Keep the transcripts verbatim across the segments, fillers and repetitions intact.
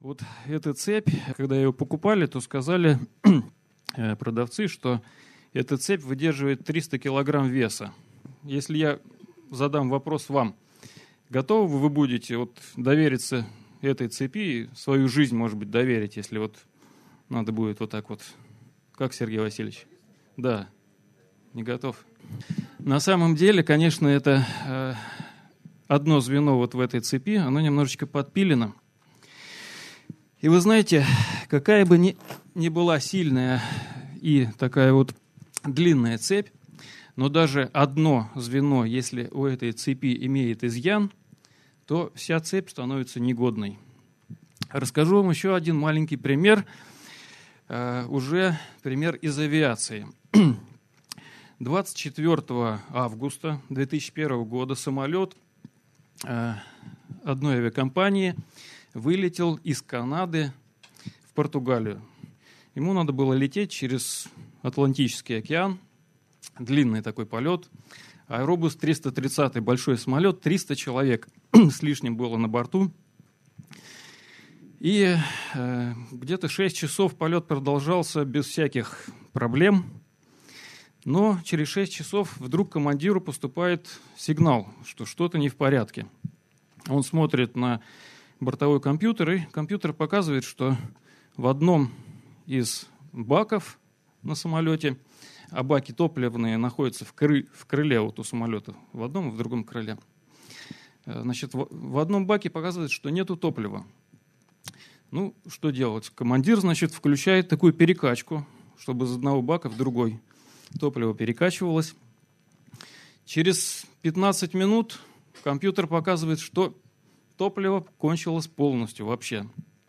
Вот эта цепь, когда ее покупали, то сказали продавцы, что эта цепь выдерживает триста килограмм веса. Если я задам вопрос вам, готовы вы будете вот довериться этой цепи, свою жизнь, может быть, доверить, если вот надо будет вот так вот. Как, Сергей Васильевич? Да, не готов. На самом деле, конечно, это э, одно звено вот в этой цепи, оно немножечко подпилено. И вы знаете, какая бы ни, ни была сильная и такая вот длинная цепь, но даже одно звено, если у этой цепи имеет изъян, то вся цепь становится негодной. Расскажу вам еще один маленький пример, э, уже пример из авиации. двадцать четвёртого августа две тысячи первого года самолет э, одной авиакомпании вылетел из Канады в Португалию. Ему надо было лететь через Атлантический океан, длинный такой полет. Аэробус триста тридцать, большой самолет, триста человек с лишним было на борту. И э, где-то шесть часов полет продолжался без всяких проблем. Но через шесть часов вдруг командиру поступает сигнал, что что-то не в порядке. Он смотрит на бортовой компьютер, и компьютер показывает, что в одном из баков на самолете, а баки топливные находятся в, кры, в крыле вот у самолета, в одном и в другом крыле. Значит, в, в одном баке показывает, что нету топлива. Ну, что делать? Командир, значит, включает такую перекачку, чтобы из одного бака в другой топливо перекачивалось. Через пятнадцать минут компьютер показывает, что топливо кончилось полностью вообще.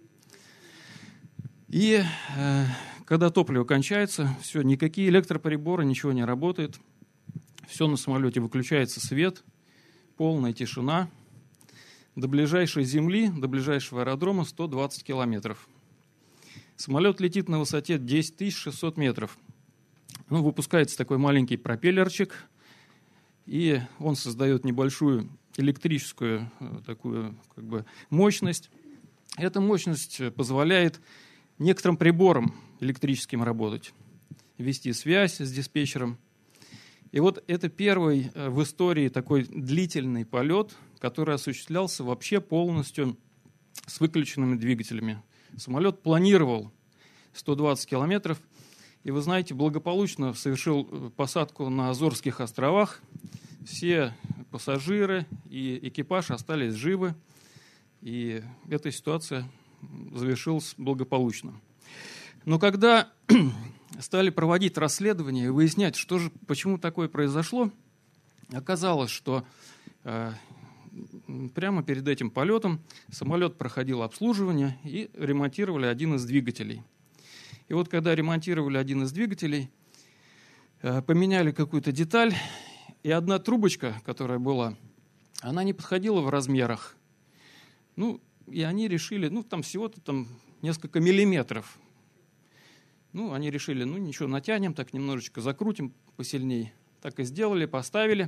И э, когда топливо кончается, все, никакие электроприборы, ничего не работает. Все на самолете выключается свет, полная тишина. До ближайшей земли, до ближайшего аэродрома сто двадцать километров. Самолет летит на высоте десять тысяч шестьсот метров. Ну, выпускается такой маленький пропеллерчик, и он создает небольшую электрическую такую как бы мощность. Эта мощность позволяет некоторым приборам электрическим работать, вести связь с диспетчером. И вот это первый в истории такой длительный полет, который осуществлялся вообще полностью с выключенными двигателями. Самолет планировал сто двадцать километров, и, вы знаете, благополучно совершил посадку на Азорских островах. Все пассажиры и экипаж остались живы, и эта ситуация завершилась благополучно. Но когда стали проводить расследование и выяснять, что же, почему такое произошло, оказалось, что э, прямо перед этим полетом самолет проходил обслуживание и ремонтировали один из двигателей. И вот когда ремонтировали один из двигателей, э, поменяли какую-то деталь, и одна трубочка, которая была, она не подходила в размерах. Ну, и они решили, ну, там всего-то там несколько миллиметров. Ну, они решили, ну, ничего, натянем, так немножечко закрутим посильнее. Так и сделали, поставили.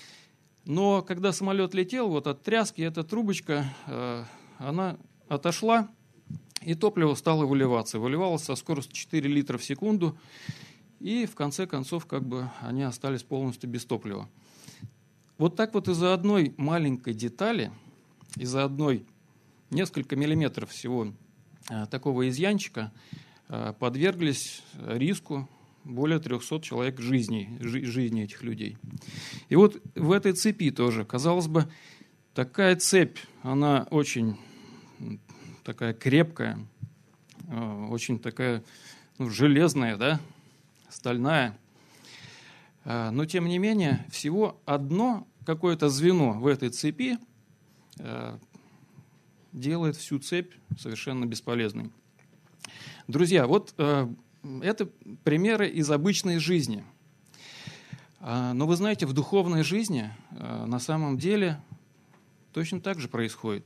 Но когда самолет летел, вот от тряски эта трубочка, э, она отошла, и топливо стало выливаться. Выливалось со скоростью четыре литра в секунду, и в конце концов как бы они остались полностью без топлива. Вот так вот из-за одной маленькой детали, из-за одной несколько миллиметров всего э, такого изъянчика э, подверглись риску более трехсот человек жизни, жи, жизни этих людей. И вот в этой цепи тоже, казалось бы, такая цепь, она очень такая крепкая, э, очень такая ну, железная, да, стальная. Э, но тем не менее, всего одно какое-то звено в этой цепи э, делает всю цепь совершенно бесполезной. Друзья, вот э, это примеры из обычной жизни. Э, но вы знаете, в духовной жизни э, на самом деле точно так же происходит.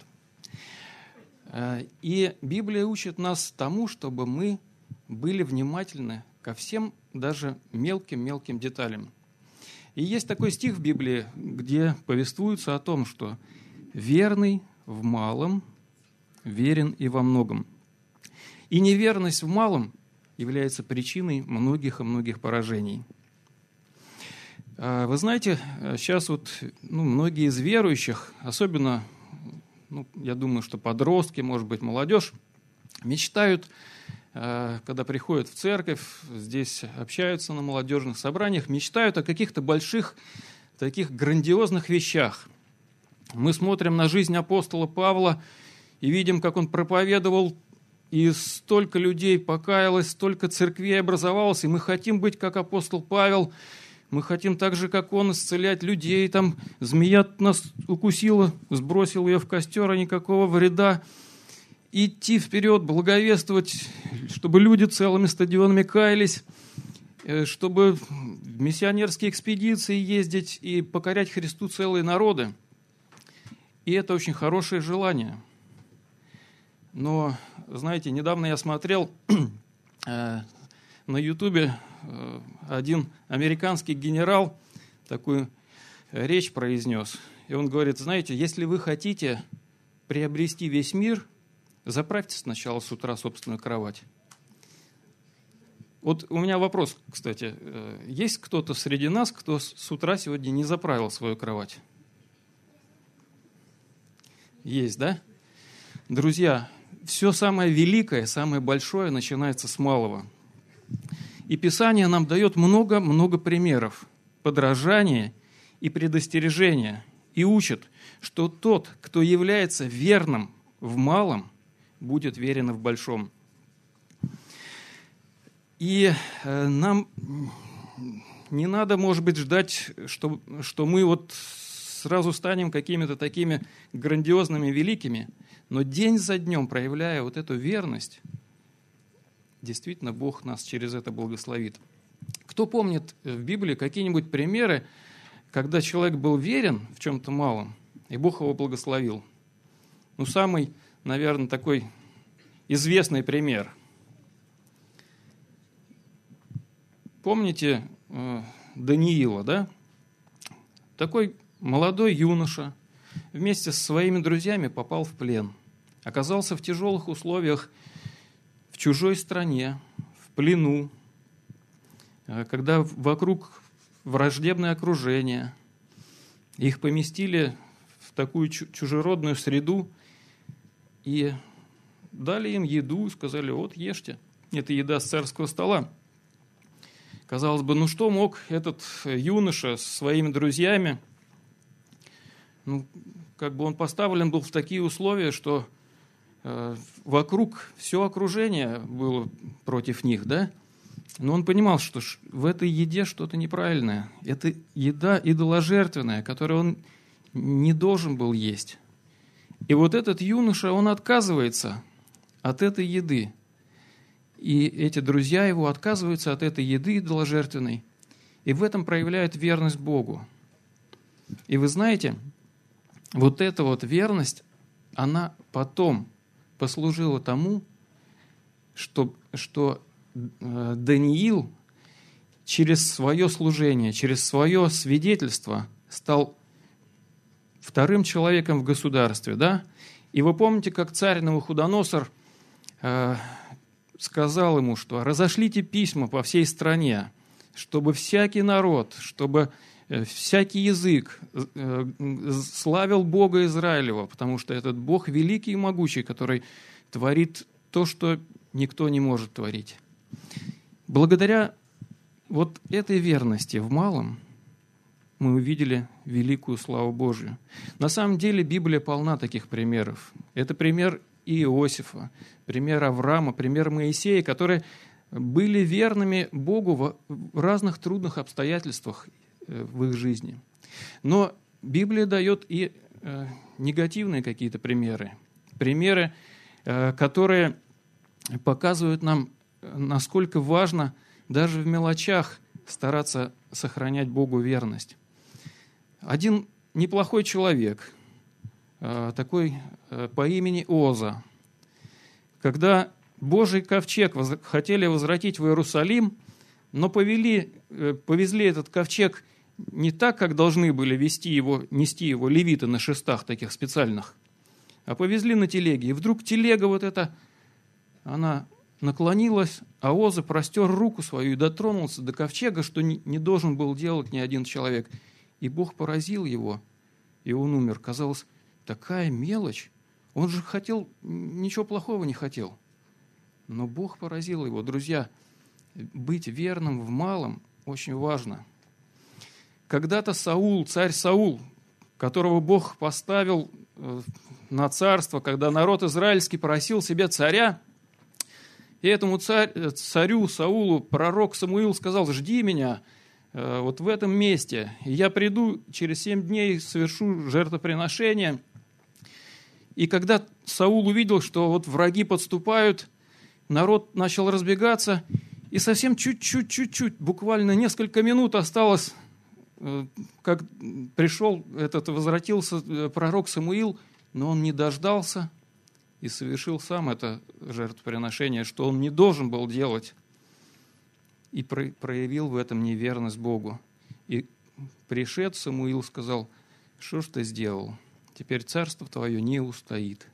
Э, и Библия учит нас тому, чтобы мы были внимательны ко всем даже мелким-мелким деталям. И есть такой стих в Библии, где повествуется о том, что верный в малом верен и во многом. И неверность в малом является причиной многих и многих поражений. Вы знаете, сейчас вот ну, многие из верующих, особенно, ну, я думаю, что подростки, может быть, молодежь, мечтают, когда приходят в церковь, здесь общаются на молодежных собраниях, мечтают о каких-то больших, таких грандиозных вещах. Мы смотрим на жизнь апостола Павла и видим, как он проповедовал, и столько людей покаялось, столько церквей образовалось, и мы хотим быть как апостол Павел, мы хотим так же, как он, исцелять людей, там змея нас укусила, сбросил ее в костер, а никакого вреда. Идти вперед, благовествовать, чтобы люди целыми стадионами каялись, чтобы в миссионерские экспедиции ездить и покорять Христу целые народы. И это очень хорошее желание. Но, знаете, недавно я смотрел э, на Ютубе э, один американский генерал такую речь произнес. И он говорит, знаете, если вы хотите приобрести весь мир, заправьте сначала с утра собственную кровать. Вот у меня вопрос, кстати. Есть кто-то среди нас, кто с утра сегодня не заправил свою кровать? Есть, да? Друзья, все самое великое, самое большое начинается с малого. И Писание нам дает много-много примеров подражания и предостережения. И учит, что тот, кто является верным в малом, будет верен и в большом. И э, нам не надо, может быть, ждать, что, что мы вот сразу станем какими-то такими грандиозными, великими, но день за днем, проявляя вот эту верность, действительно Бог нас через это благословит. Кто помнит в Библии какие-нибудь примеры, когда человек был верен в чем-то малом, и Бог его благословил? Ну, самый, наверное, такой известный пример. Помните э, Даниила, да? Такой молодой юноша вместе со своими друзьями попал в плен. Оказался в тяжелых условиях в чужой стране, в плену, э, когда вокруг враждебное окружение. Их поместили в такую чужеродную среду и дали им еду, сказали, вот ешьте, это еда с царского стола. Казалось бы, ну что мог этот юноша со своими друзьями, ну, как бы он поставлен был в такие условия, что э, вокруг все окружение было против них, да? Но он понимал, что в этой еде что-то неправильное. Это еда идоложертвенная, которую он не должен был есть. И вот этот юноша, он отказывается от этой еды. И эти друзья его отказываются от этой еды идоложертвенной. И в этом проявляют верность Богу. И вы знаете, вот эта вот верность, она потом послужила тому, что, что Даниил через свое служение, через свое свидетельство стал вторым человеком в государстве, да? И вы помните, как царь Навуходоносор э, сказал ему, что разошлите письма по всей стране, чтобы всякий народ, чтобы всякий язык э, славил Бога Израилева, потому что этот Бог великий и могучий, который творит то, что никто не может творить. Благодаря вот этой верности в малом мы увидели великую славу Божию. На самом деле Библия полна таких примеров. Это пример Иосифа, пример Авраама, пример Моисея, которые были верными Богу в разных трудных обстоятельствах в их жизни. Но Библия дает и негативные какие-то примеры. Примеры, которые показывают нам, насколько важно даже в мелочах стараться сохранять Богу верность. Один неплохой человек, такой по имени Оза, когда Божий ковчег хотели возвратить в Иерусалим, но повели, повезли этот ковчег не так, как должны были вести его, нести его левиты на шестах таких специальных, А повезли на телеге. И вдруг телега вот эта, она наклонилась, а Оза простер руку свою и дотронулся до ковчега, что не должен был делать ни один человек. И Бог поразил его, и он умер. Казалось, такая мелочь. Он же хотел, ничего плохого не хотел. Но Бог поразил его. Друзья, быть верным в малом очень важно. Когда-то Саул, царь Саул, которого Бог поставил на царство, когда народ израильский просил себе царя, и этому царь, царю Саулу пророк Самуил сказал: жди меня э, вот в этом месте, и я приду через семь дней, совершу жертвоприношение. И когда Саул увидел, что вот враги подступают, народ начал разбегаться, и совсем чуть-чуть, чуть-чуть, буквально несколько минут осталось, э, как пришел этот, возвратился пророк Самуил, но он не дождался и совершил сам это жертвоприношение, что он не должен был делать, и проявил в этом неверность Богу. И пришед Самуил сказал: что ж ты сделал? Теперь царство твое не устоит.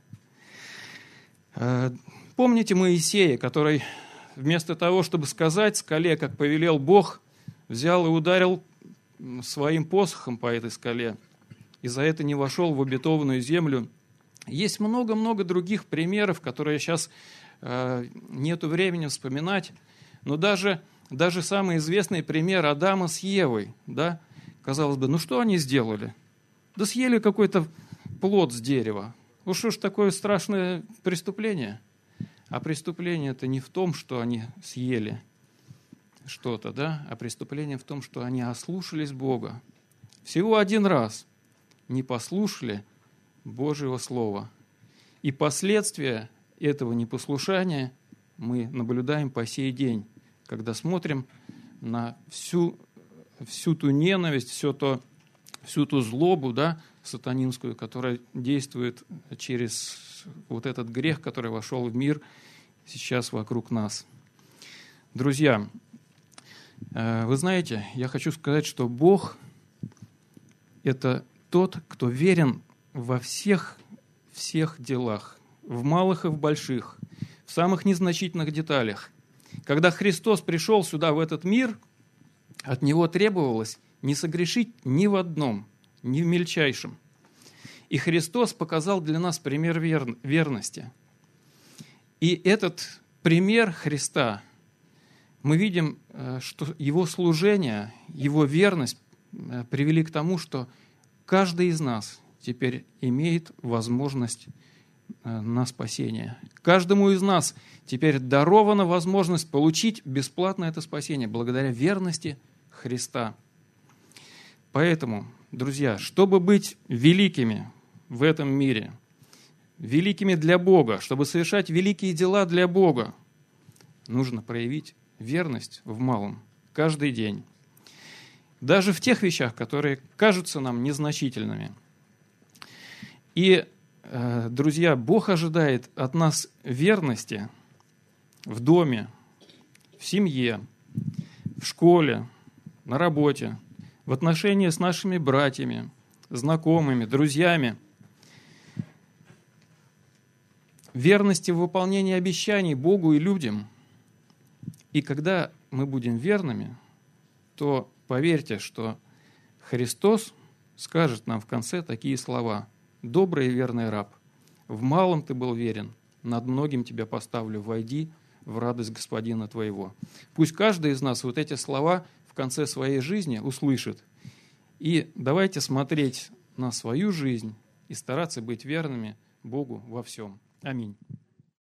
Помните Моисея, который вместо того, чтобы сказать скале, как повелел Бог, взял и ударил своим посохом по этой скале, и за это не вошел в обетованную землю. Есть много-много других примеров, которые сейчас э, нету времени вспоминать, но даже, даже самый известный пример Адама с Евой, да, казалось бы, ну что они сделали? Да съели какой-то плод с дерева. Ну что ж такое страшное преступление? А преступление это не в том, что они съели что-то, да, а преступление в том, что они ослушались Бога. Всего один раз не послушали Божьего Слова. И последствия этого непослушания мы наблюдаем по сей день, когда смотрим на всю, всю ту ненависть, все то, всю ту злобу, да, сатанинскую, которая действует через вот этот грех, который вошел в мир сейчас вокруг нас. Друзья, вы знаете, я хочу сказать, что Бог – это тот, кто верен во всех, всех делах, в малых и в больших, в самых незначительных деталях. Когда Христос пришел сюда, в этот мир, от Него требовалось не согрешить ни в одном, ни в мельчайшем. И Христос показал для нас пример вер... верности. И этот пример Христа, мы видим, что Его служение, Его верность привели к тому, что каждый из нас теперь имеет возможность на спасение. Каждому из нас теперь дарована возможность получить бесплатно это спасение благодаря верности Христа. Поэтому, друзья, чтобы быть великими в этом мире, великими для Бога, чтобы совершать великие дела для Бога, нужно проявить верность в малом каждый день. Даже в тех вещах, которые кажутся нам незначительными. И, друзья, Бог ожидает от нас верности в доме, в семье, в школе, на работе, в отношении с нашими братьями, знакомыми, друзьями. Верности в выполнении обещаний Богу и людям. И когда мы будем верными, то поверьте, что Христос скажет нам в конце такие слова: «Добрый и верный раб, в малом ты был верен, над многим тебя поставлю, войди в радость Господина твоего». Пусть каждый из нас вот эти слова в конце своей жизни услышит. И давайте смотреть на свою жизнь и стараться быть верными Богу во всем. Аминь.